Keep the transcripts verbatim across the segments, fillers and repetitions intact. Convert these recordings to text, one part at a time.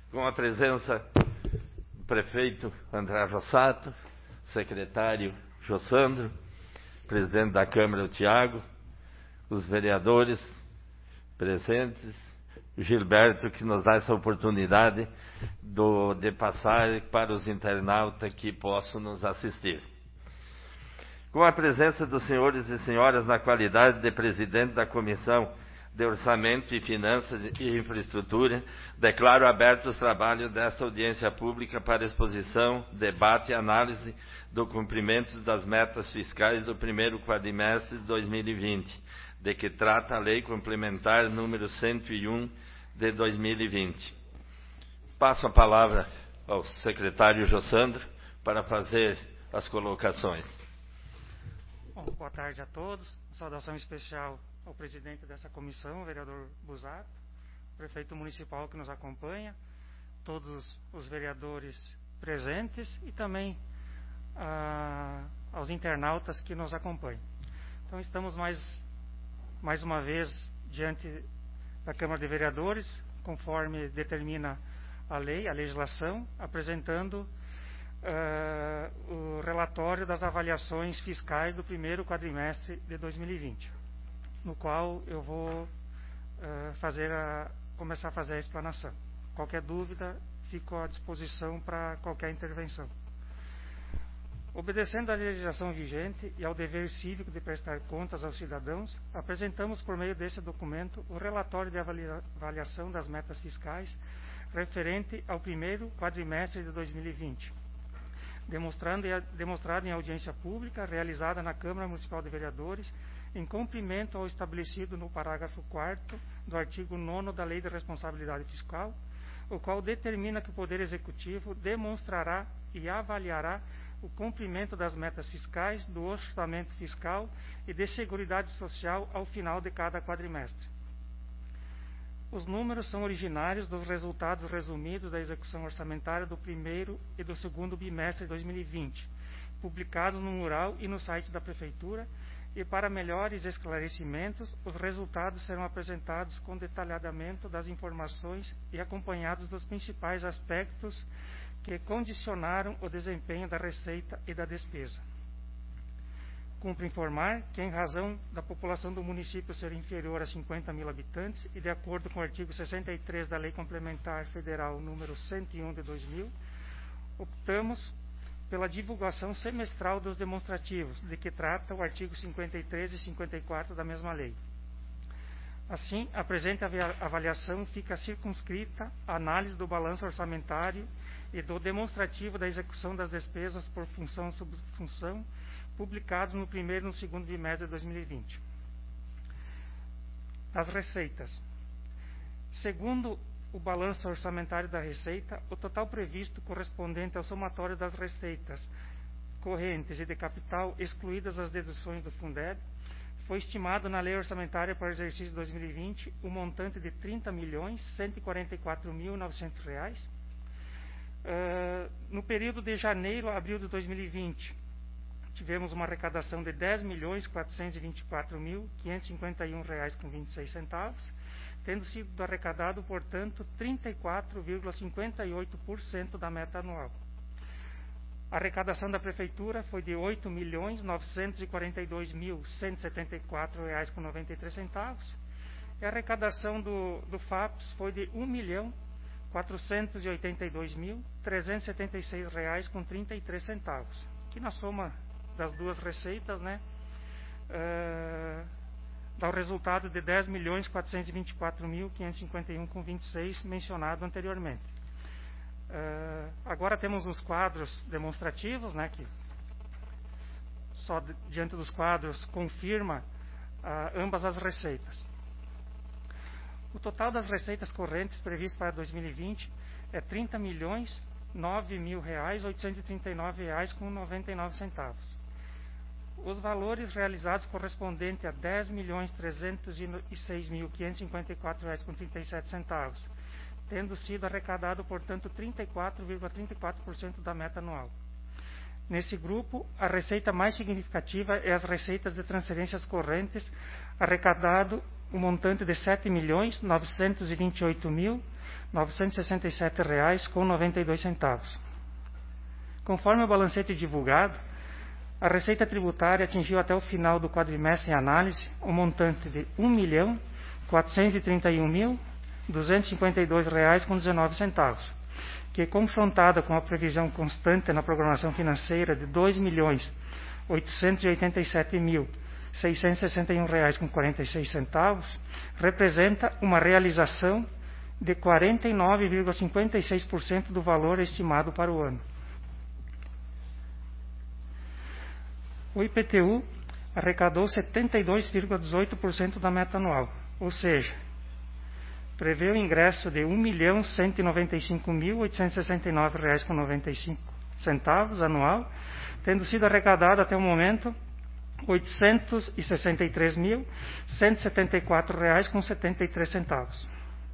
com a presença do prefeito André Rossato, secretário Jossandro, presidente da Câmara, o Tiago, os vereadores presentes, o Gilberto, que nos dá essa oportunidade do, de passar para os internautas que possam nos assistir. Com a presença dos senhores e senhoras na qualidade de presidente da Comissão de Orçamento e Finanças e Infraestrutura, declaro abertos os trabalhos desta audiência pública para exposição, debate e análise do cumprimento das metas fiscais do primeiro quadrimestre de dois mil e vinte, de que trata a Lei Complementar número cento e um de dois mil e vinte. Passo a palavra ao secretário Jossandro para fazer as colocações. Bom, boa tarde a todos. Saudação especial ao presidente dessa comissão, o vereador Busato, prefeito municipal que nos acompanha, todos os vereadores presentes e também ah, aos internautas que nos acompanham. Então, estamos mais, mais uma vez diante da Câmara de Vereadores, conforme determina a lei, a legislação, apresentando uh, o relatório das avaliações fiscais do primeiro quadrimestre de dois mil e vinte, no qual eu vou uh, fazer a, começar a fazer a explanação. Qualquer dúvida, fico à disposição para qualquer intervenção. Obedecendo à legislação vigente e ao dever cívico de prestar contas aos cidadãos, apresentamos por meio desse documento o relatório de avaliação das metas fiscais referente ao primeiro quadrimestre de dois mil e vinte, demonstrando, demonstrado em audiência pública realizada na Câmara Municipal de Vereadores, em cumprimento ao estabelecido no parágrafo quarto do artigo nono da Lei de Responsabilidade Fiscal, o qual determina que o Poder Executivo demonstrará e avaliará o cumprimento das metas fiscais, do orçamento fiscal e de seguridade social ao final de cada quadrimestre. Os números são originários dos resultados resumidos da execução orçamentária do primeiro e do segundo bimestre de dois mil e vinte, publicados no mural e no site da Prefeitura, e para melhores esclarecimentos, os resultados serão apresentados com detalhamento das informações e acompanhados dos principais aspectos que condicionaram o desempenho da receita e da despesa. Cumpre informar que, em razão da população do município ser inferior a cinquenta mil habitantes e de acordo com o artigo sessenta e três da Lei Complementar Federal número cento e um de dois mil, optamos pela divulgação semestral dos demonstrativos, de que trata o artigo cinquenta e três e cinquenta e quatro da mesma lei. Assim, a presente avaliação fica circunscrita à análise do balanço orçamentário e do demonstrativo da execução das despesas por função e subfunção, publicados no primeiro e no segundo bimestre de dois mil e vinte. As receitas. Segundo o balanço orçamentário da Receita, o total previsto correspondente ao somatório das receitas correntes e de capital, excluídas as deduções do Fundeb, foi estimado na Lei Orçamentária para o exercício dois mil e vinte o montante de trinta milhões cento e quarenta e quatro mil e novecentos reais. Uh, no período de janeiro a abril de dois mil e vinte, tivemos uma arrecadação de dez milhões quatrocentos e vinte e quatro mil quinhentos e cinquenta e um reais com vinte e seis centavos, tendo sido arrecadado, portanto, trinta e quatro vírgula cinquenta e oito por cento da meta anual. A arrecadação da Prefeitura foi de oito milhões novecentos e quarenta e dois mil cento e setenta e quatro reais com noventa e três centavos, e a arrecadação do, do FAPES foi de um milhão quatrocentos e oitenta e dois mil trezentos e setenta e seis reais com trinta e três centavos, que na soma das duas receitas, né, uh, dá o resultado de dez milhões quatrocentos e vinte e quatro mil quinhentos e cinquenta e um com vinte e seis mencionado anteriormente. Uh, agora temos os quadros demonstrativos, né, que só de, diante dos quadros confirma uh, ambas as receitas. O total das receitas correntes previsto para dois mil e vinte é trinta milhões nove mil reais oitocentos e trinta e nove reais com noventa e nove centavos. Os valores realizados correspondentes a dez milhões trezentos e seis mil quinhentos e cinquenta e quatro reais com trinta e sete centavos, tendo sido arrecadado, portanto, trinta e quatro vírgula trinta e quatro por cento da meta anual. Nesse grupo, a receita mais significativa é as receitas de transferências correntes, arrecadado o montante de sete milhões novecentos e vinte e oito mil novecentos e sessenta e sete reais com noventa e dois centavos. Conforme o balancete divulgado, a receita tributária atingiu até o final do quadrimestre em análise o montante de um milhão quatrocentos e trinta e um mil duzentos e cinquenta e dois reais com dezenove centavos, que, confrontada com a previsão constante na programação financeira de dois milhões oitocentos e oitenta e sete mil seiscentos e sessenta e um reais com quarenta e seis centavos, representa uma realização de quarenta e nove vírgula cinquenta e seis por cento do valor estimado para o ano. O I P T U arrecadou setenta e dois vírgula dezoito por cento da meta anual, ou seja, prevê o ingresso de um milhão cento e noventa e cinco mil oitocentos e sessenta e nove reais com noventa e cinco centavos anual, tendo sido arrecadado até o momento oitocentos e sessenta e três mil cento e setenta e quatro reais com setenta e três centavos.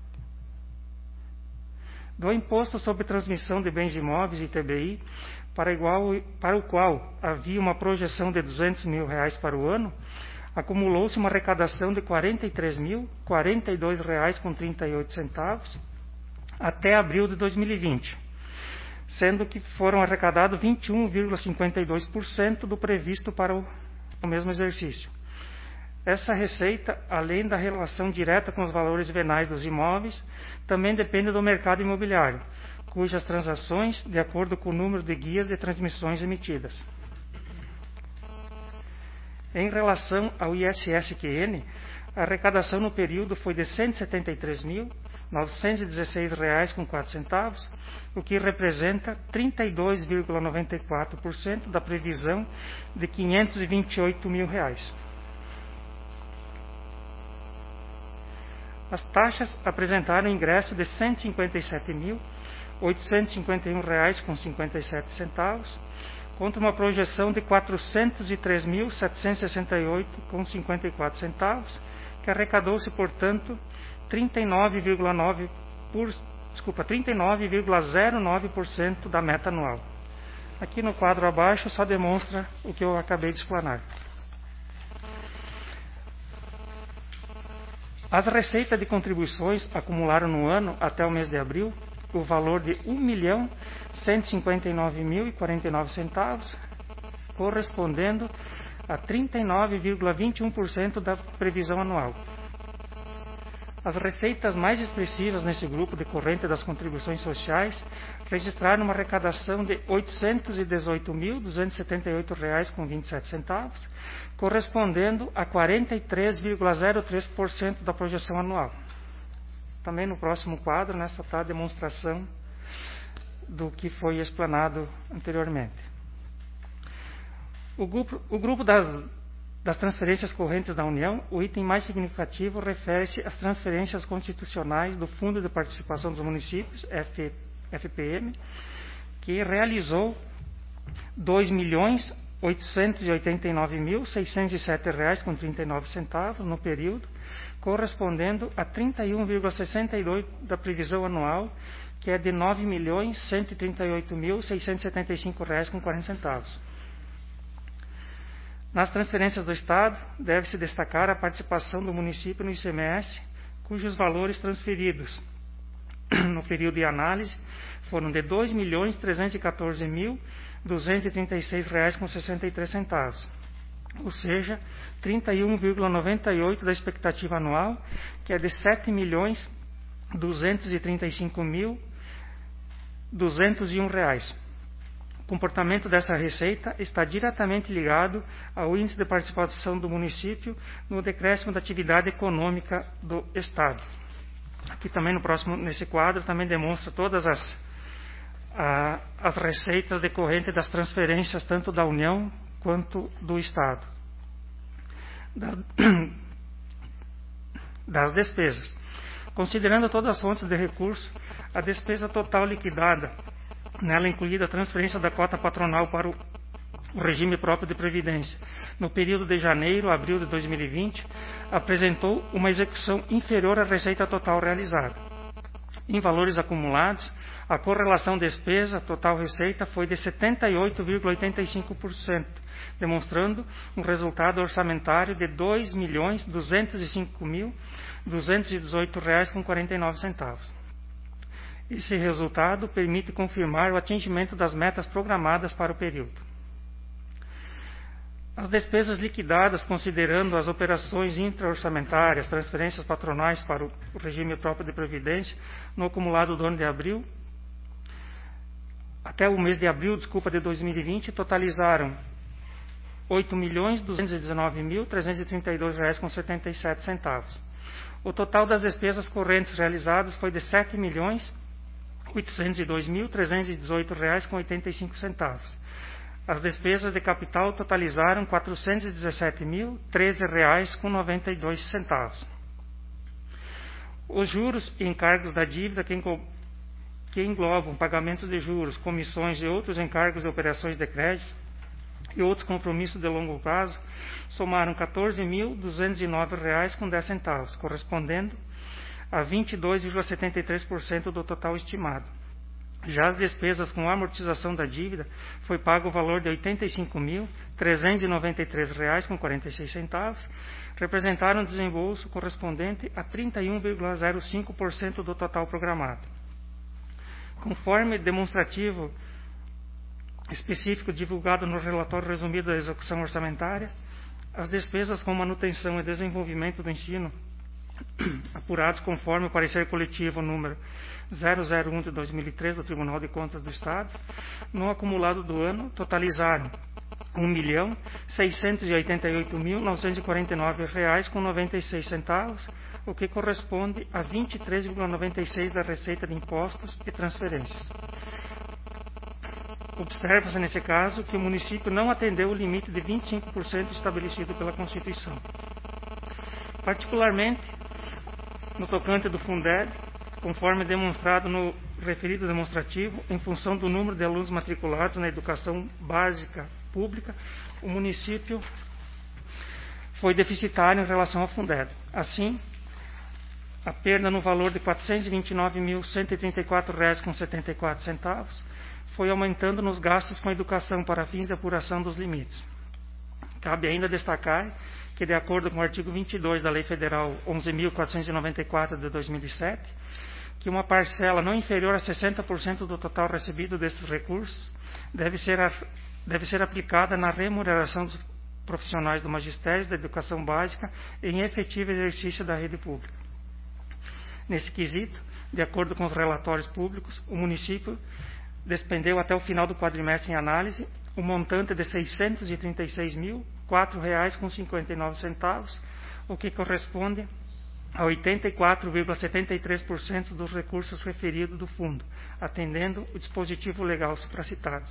Do Imposto sobre Transmissão de Bens Imóveis, I T B I, para, igual, para o qual havia uma projeção de duzentos mil reais para o ano, acumulou-se uma arrecadação de quarenta e três mil quarenta e dois reais com trinta e oito centavos até abril de dois mil e vinte, sendo que foram arrecadados vinte e um vírgula cinquenta e dois por cento do previsto para o, o mesmo exercício. Essa receita, além da relação direta com os valores venais dos imóveis, também depende do mercado imobiliário, cujas transações, de acordo com o número de guias de transmissões emitidas. Em relação ao I S S Q N, a arrecadação no período foi de cento e setenta e três mil novecentos e dezesseis reais com quatro centavos, o que representa trinta e dois vírgula noventa e quatro por cento da previsão de quinhentos e vinte e oito mil reais. As taxas apresentaram ingresso de cento e cinquenta e sete mil oitocentos e cinquenta e um reais com cinquenta e sete centavos, contra uma projeção de quatrocentos e três mil setecentos e sessenta e oito reais com cinquenta e quatro centavos, que arrecadou-se, portanto, trinta e nove vírgula nove por, desculpa, trinta e nove vírgula zero nove por cento da meta anual. Aqui no quadro abaixo só demonstra o que eu acabei de explanar. As receitas de contribuições acumularam no ano, até o mês de abril, o valor de um milhão cento e cinquenta e nove mil e quarenta e nove centavos, correspondendo a trinta e nove vírgula vinte e um por cento da previsão anual. As receitas mais expressivas nesse grupo decorrente das contribuições sociais registraram uma arrecadação de oitocentos e dezoito mil duzentos e setenta e oito reais com vinte e sete centavos, correspondendo a quarenta e três vírgula zero três por cento da projeção anual. Também no próximo quadro, nessa está a demonstração do que foi explanado anteriormente. O grupo, o grupo das, das transferências correntes da União, o item mais significativo refere-se às transferências constitucionais do Fundo de Participação dos Municípios, F, F P M, que realizou dois milhões oitocentos e oitenta e nove mil seiscentos e sete reais com trinta e nove centavos no período, correspondendo a trinta e um vírgula sessenta e dois por cento da previsão anual, que é de nove milhões cento e trinta e oito mil seiscentos e setenta e cinco reais com quarenta centavos. Nas transferências do Estado, deve-se destacar a participação do município no I C M S, cujos valores transferidos no período de análise foram de dois milhões trezentos e quatorze mil duzentos e trinta e seis reais com sessenta e três centavos. Ou seja, trinta e um vírgula noventa e oito por cento da expectativa anual, que é de sete milhões duzentos e trinta e cinco mil duzentos e um reais. O comportamento dessa receita está diretamente ligado ao índice de participação do município no decréscimo da atividade econômica do Estado. Aqui também no próximo, nesse quadro, também demonstra todas as, a, as receitas decorrentes das transferências tanto da União quanto do Estado. Da, das despesas. Considerando todas as fontes de recurso, a despesa total liquidada, nela incluída a transferência da cota patronal para o, o regime próprio de previdência, no período de janeiro a abril de dois mil e vinte, apresentou uma execução inferior à receita total realizada. Em valores acumulados, a correlação despesa total receita foi de setenta e oito vírgula oitenta e cinco por cento, demonstrando um resultado orçamentário de dois milhões duzentos e cinco mil duzentos e dezoito reais com quarenta e nove centavos. Esse resultado permite confirmar o atingimento das metas programadas para o período. As despesas liquidadas, considerando as operações intra-orçamentárias, transferências patronais para o regime próprio de previdência, no acumulado do ano de abril, até o mês de abril, desculpa, de dois mil e vinte, totalizaram oito milhões duzentos e dezenove mil trezentos e trinta e dois reais com setenta e sete centavos. O total das despesas correntes realizadas foi de sete milhões oitocentos e dois mil trezentos e dezoito reais com oitenta e cinco centavos. As despesas de capital totalizaram quatrocentos e dezessete mil treze reais com noventa e dois centavos. Os juros e encargos da dívida que, que englobam pagamentos de juros, comissões e outros encargos de operações de crédito e outros compromissos de longo prazo somaram quatorze mil duzentos e nove reais com dez centavos, correspondendo a vinte e dois vírgula setenta e três por cento do total estimado. Já as despesas com amortização da dívida foi pago o valor de oitenta e cinco mil trezentos e noventa e três reais com quarenta e seis centavos, representaram um desembolso correspondente a trinta e um vírgula zero cinco por cento do total programado. Conforme demonstrativo específico divulgado no relatório resumido da execução orçamentária, as despesas com manutenção e desenvolvimento do ensino, apurados conforme o parecer coletivo número zero zero um de dois mil e três do Tribunal de Contas do Estado, no acumulado do ano, totalizaram um milhão seiscentos e oitenta e oito mil novecentos e quarenta e nove reais com noventa e seis centavos, o que corresponde a vinte e três vírgula noventa e seis por cento da receita de impostos e transferências. Observa-se nesse caso que o município não atendeu o limite de vinte e cinco por cento estabelecido pela Constituição. Particularmente, no tocante do Fundeb, conforme demonstrado no referido demonstrativo, em função do número de alunos matriculados na educação básica pública, o município foi deficitário em relação ao Fundeb. Assim, a perda no valor de quatrocentos e vinte e nove mil cento e trinta e quatro reais com setenta e quatro centavos foi aumentando nos gastos com educação para fins de apuração dos limites. Cabe ainda destacar que, de acordo com o artigo vinte e dois da Lei Federal onze mil quatrocentos e noventa e quatro de dois mil e sete, que uma parcela não inferior a sessenta por cento do total recebido desses recursos deve ser, a, deve ser aplicada na remuneração dos profissionais do magistério da educação básica em efetivo exercício da rede pública. Nesse quesito, de acordo com os relatórios públicos, o município despendeu até o final do quadrimestre em análise um montante de seiscentos e trinta e seis mil quatro reais com cinquenta e nove centavos, o que corresponde a oitenta e quatro vírgula setenta e três por cento dos recursos referidos do fundo, atendendo o dispositivo legal supracitado.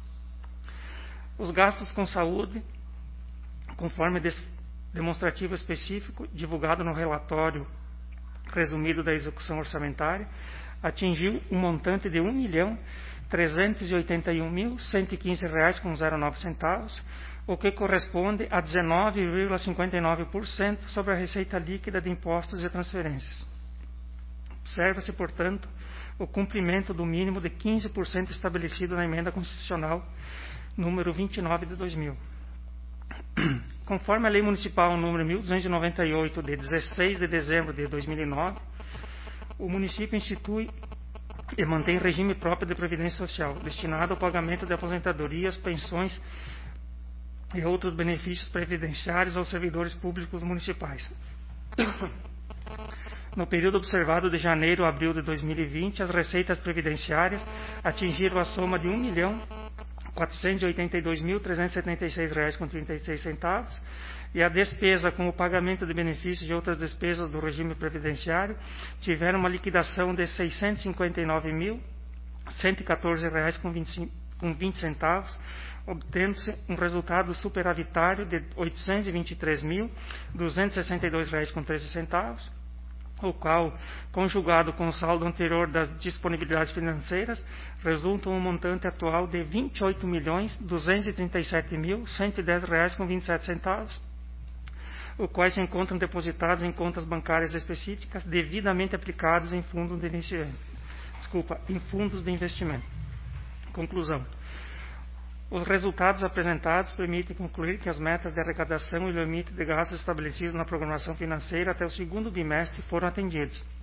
Os gastos com saúde, conforme demonstrativo específico divulgado no relatório resumido da execução orçamentária, atingiu um montante de um milhão trezentos e oitenta e um mil cento e quinze reais com zero nove centavos, o que corresponde a dezenove vírgula cinquenta e nove por cento sobre a receita líquida de impostos e transferências. Observa-se, portanto, o cumprimento do mínimo de quinze por cento estabelecido na Emenda Constitucional número vinte e nove de dois mil. Conforme a Lei Municipal número mil duzentos e noventa e oito, de dezesseis de dezembro de dois mil e nove, o município institui e mantém regime próprio de previdência social, destinado ao pagamento de aposentadorias, pensões e outros benefícios previdenciários aos servidores públicos municipais. No período observado de janeiro a abril de dois mil e vinte, as receitas previdenciárias atingiram a soma de um milhão quatrocentos e oitenta e dois mil trezentos e setenta e seis reais com trinta e seis centavos, e a despesa com o pagamento de benefícios e outras despesas do regime previdenciário tiveram uma liquidação de seiscentos e cinquenta e nove mil cento e quatorze reais com vinte centavos, obtendo-se um resultado superavitário de oitocentos e vinte e três mil duzentos e sessenta e dois reais com treze centavos, o qual, conjugado com o saldo anterior das disponibilidades financeiras, resulta um montante atual de vinte e oito milhões duzentos e trinta e sete mil cento e dez reais com vinte e sete centavos, os quais se encontram depositados em contas bancárias específicas devidamente aplicados em fundos de investimento. Desculpa, em fundos de investimento. Conclusão. Os resultados apresentados permitem concluir que as metas de arrecadação e o limite de gastos estabelecidos na programação financeira até o segundo bimestre foram atendidos,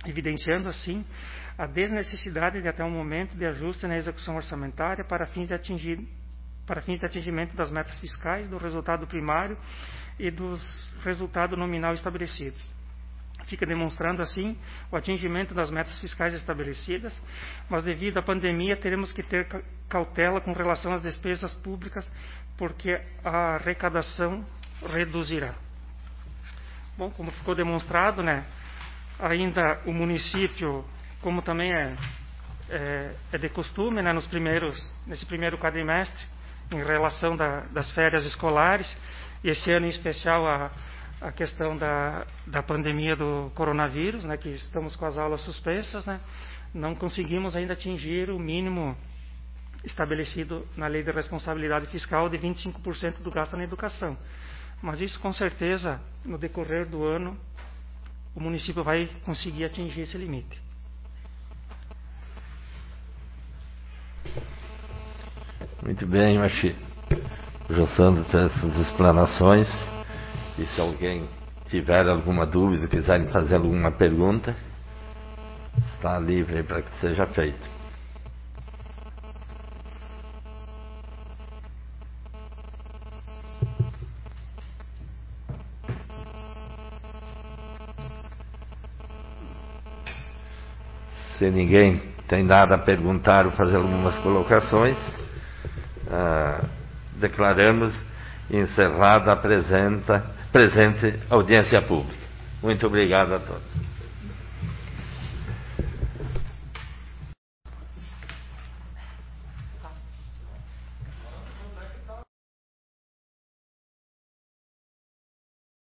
evidenciando assim a desnecessidade de até o momento de ajuste na execução orçamentária para fins de atingir para fins de atingimento das metas fiscais, do resultado primário e dos resultado nominal estabelecidos. Fica demonstrando assim o atingimento das metas fiscais estabelecidas, mas devido à pandemia teremos que ter cautela com relação às despesas públicas, porque a arrecadação reduzirá. Bom, como ficou demonstrado, né, ainda o município, como também é, é, é de costume, né, nos primeiros, nesse primeiro quadrimestre, em relação da, das férias escolares, e esse ano em especial a, a questão da, da pandemia do coronavírus, né, que estamos com as aulas suspensas, né, não conseguimos ainda atingir o mínimo estabelecido na Lei de Responsabilidade Fiscal de vinte e cinco por cento do gasto na educação. Mas isso, com certeza, no decorrer do ano, o município vai conseguir atingir esse limite. Muito bem, Machi. O Jossandro tem essas explanações. E se alguém tiver alguma dúvida, quiserem fazer alguma pergunta, está livre para que seja feito. Se ninguém tem nada a perguntar ou fazer algumas colocações, ah, declaramos encerrada a presente audiência pública. Muito obrigado a todos.